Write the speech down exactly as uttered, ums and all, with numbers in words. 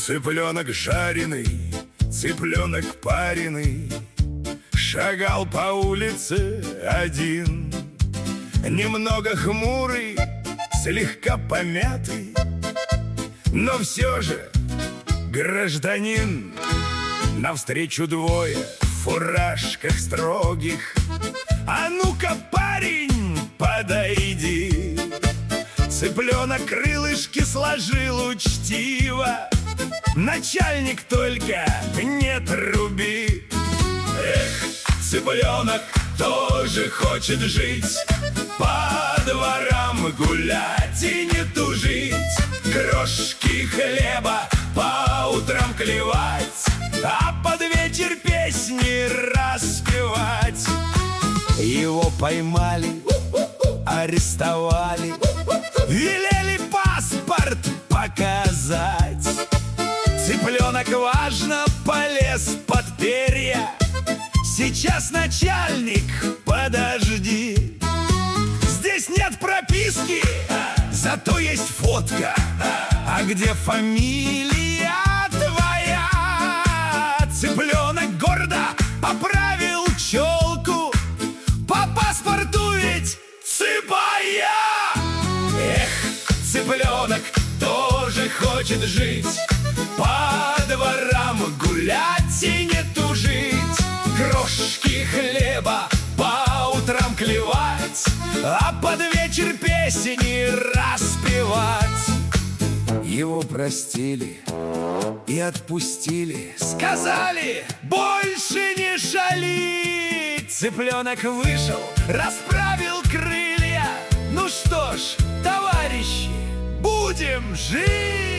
Цыпленок жареный, цыпленок пареный, шагал по улице один, немного хмурый, слегка помятый, но все же гражданин. Навстречу двое в фуражках строгих: а ну-ка, парень, подойди. Цыпленок крылышки сложил учтиво: начальник, только не труби. Эх, цыпленок тоже хочет жить, по дворам гулять и не тужить, крошки хлеба по утрам клевать, а под вечер песни распевать. Его поймали, арестовали, велели паспорт показать. Цыпленок важно полез под перья: сейчас, начальник, подожди. Здесь нет прописки, зато есть фотка. А где фамилия твоя? Цыпленок гордо поправил челку: по паспорту ведь цыпая. Эх, цыпленок тоже хочет жить, по дворам гулять и не тужить, крошки хлеба по утрам клевать, а под вечер песни распевать. Его простили и отпустили, сказали: больше не шалить. Цыпленок вышел, расправил крылья: ну что ж, товарищи, будем жить.